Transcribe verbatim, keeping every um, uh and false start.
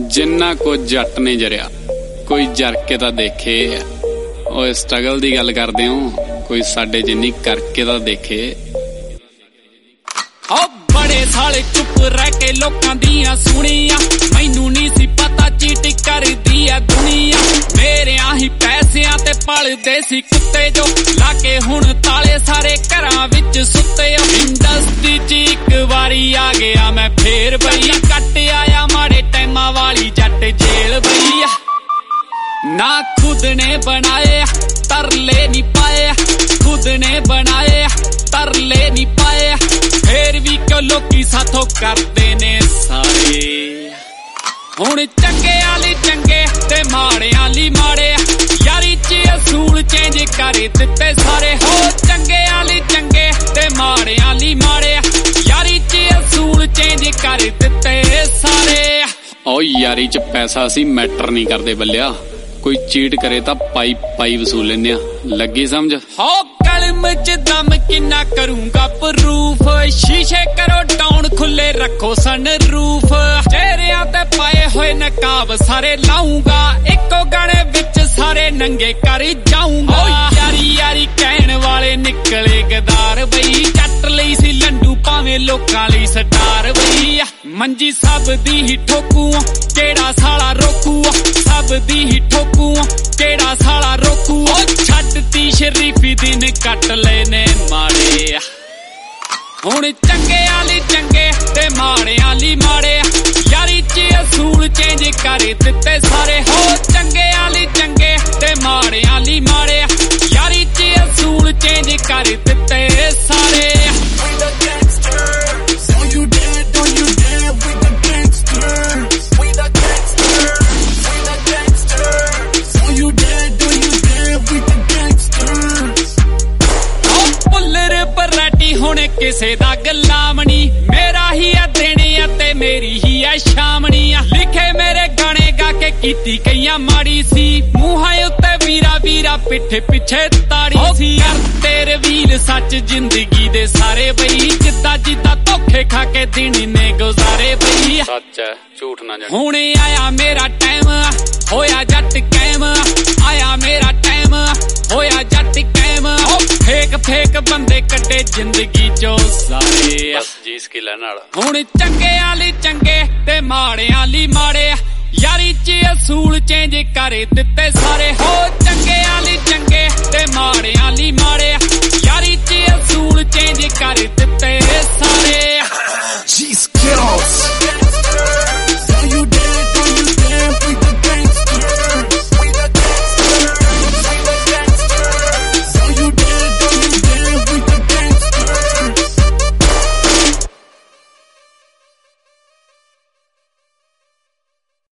जिन्ना को जट ने जरिया कोई जर के तां देखे। ओए स्ट्रगल दी गल करदे हो, कोई साडे जिन्नी करके तां देखे। ओ बड़े साले चुप रह के लोकां दियां सुनिया, मैनू नहीं सी पता चीट करदी आ दुनिया। मेरे आही पैसियां ते पलदे सी कुत्ते जो, लाके हुण ताले सारे घरां विच सुत्ते। इंडस्ट्री च इक वारी आ गया मैं फेर बई, कट आया माड़े टाइमां वाली जट जेल बई। ना खुद ने बनाए तरले नहीं पाए, खुद ने बनाए तरले नहीं पाए, फिर भी क्यों लोकी साथों करदे ने सारे। हुण चंगे आली चंगे ते माड़े आली माड़े, यारी च असूल चेंज कर दिते सारे। हो चंगे आली चंगे ते माड़े आली माड़े, यारी च असूल चेंज कर दिते सारे। ओ यारी च पैसा असी मैटर नहीं करदे बल्लिया, कोई चीट करे तां पाई पाई वसूल लेने आ। लगी समझ? हो कलम च दम किन्ना करूंगा प्रूफ, शीशे करो डाउन खुले रखो सन रूफ। चेहरियां ते पाए होए नकाब सारे लाऊंगा, इको गाने विच सारे नंगे कर जाऊंगा। यारी यारी कहण वाले निकले गदार बई, जट लई सी लंडू भावें लोकां लई स्टार बई। मंजी सब दी ही ठोकू, केड़ा साला रोकू, सब दी ही ठोकू, केड़ा साला रोकू। छड्डती शरीफी दिन कट लेने माड़े, हुण चंगे आली चंगे ते माड़े आली माड़े, यारी च असूल चेंज कर दिते सारे। हो चंगे आली चंगे ते माड़े आली माड़े, यारी च असूल चेंज कर दिते सारे। हुण किसे दा गलामनी, मेरा ही है दिन ते मेरी ही है शामनी। लिखे मेरे गाने गा के कीती कईयां माड़ी सी, मूहां उत्ते वीरा वीरा पिठे पिछे ताड़ी सी। करते रवील सच जिंदगी दे सारे बई, जिद्दां जिद्दां धोखे खा के दिन ने गुजारे बई। सच है झूठ ना जाने। हुण आया मेरा टाइम होया जट कैम, आया मेरा टाइम होया जट कैम। फेक फेक बंदे कड्डे जिंदगी चो सारे, बस जी स्किल नाल। हुण चंगे आली चंगे ते माड़े आली माड़े, यारी च असूल चेंज कर दिते सारे। हो चंगे आली चंगे ते माड़े आली माड़े,